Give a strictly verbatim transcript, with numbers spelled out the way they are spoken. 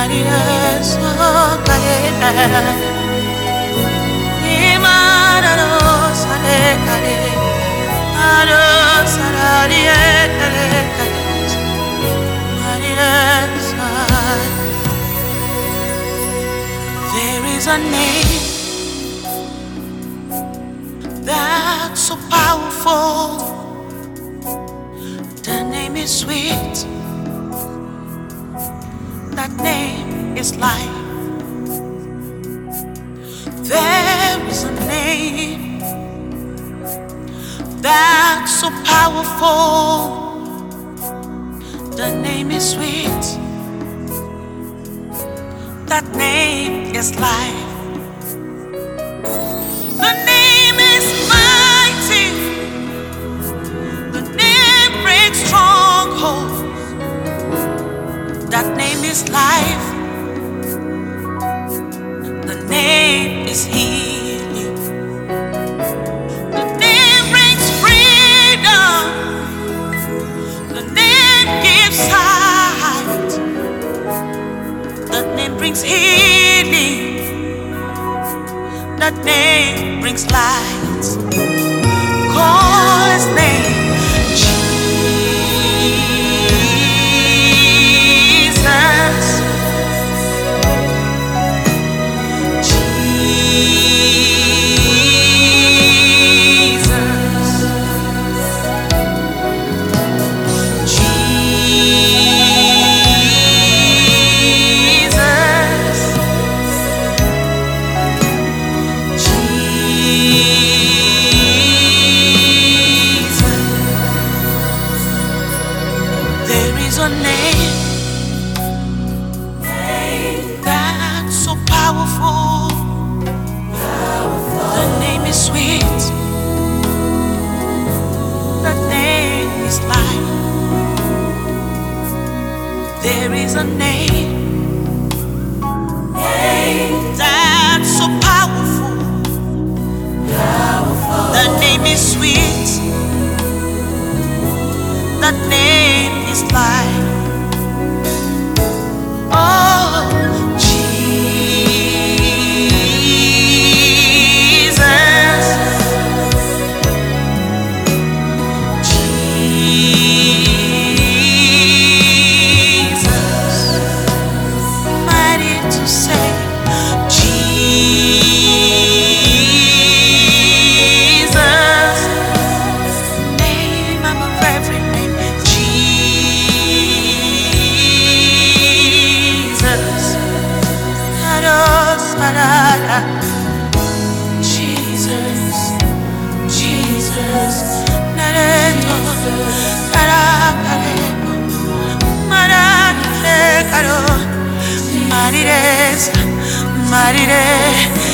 There is a name that's so powerful. The name is sweet. That name is life. There is a name that's so powerful. The name is sweet. That name is life. The name is mighty. The name breaks strongholds. That name is life. The name is healing. The name brings freedom. The name gives sight. That name brings healing. That name brings light. Call His name Jesus. There is a name that's so powerful. The name is sweet. That name is life. There is a name that's so powerful. That name is sweet. That name is life. Oh, Jesus. Jesus. Mighty to save. Jesus. Name above every name. Jesus. Jesus, Jesus, Nareto, Narakareko, Marakaro, Marires, Marire.